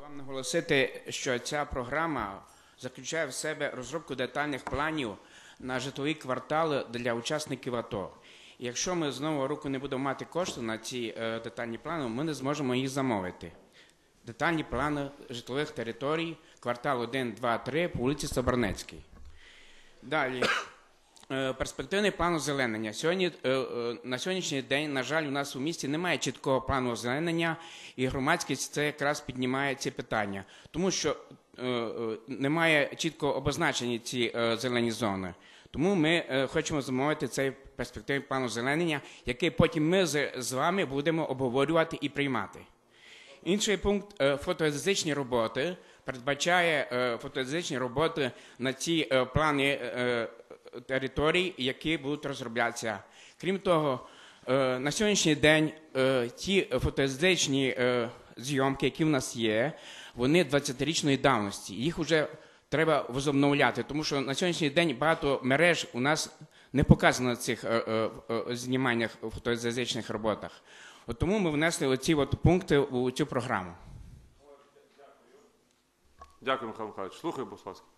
вам наголосити, що ця програма заключає в себе розробку детальних планів на житлові квартали для учасників АТО. І якщо ми з нового року не будемо мати кошти на ці детальні плани, ми не зможемо їх замовити. Детальні плани житлових територій, квартал 1, 2, 3 по вулиці Соборнецькій. Далі. Перспективний план озеленення. На сьогоднішній день, на жаль, у нас у місті немає чіткого плану озеленення, і громадськість це якраз піднімає ці питання. Тому що немає чітко обозначені ці зелені зони. Тому ми хочемо замовити цей перспективний план озеленення, який потім ми з вами будемо обговорювати і приймати. Інший пункт – фотогеодезичні роботи. Передбачає фотогеодезичні роботи на ці плани територій, які будуть розроблятися. Крім того, на сьогоднішній день ті фотогеодезичні зйомки, які в нас є, вони 20-річної давності. Їх вже треба возобновляти, тому що на сьогоднішній день багато мереж у нас не показано на цих зніманнях у фотогеодезичних роботах. От тому ми внесли оці пункти у цю програму. Дякую, Михайло Михайлович. Слухаю, будь ласка.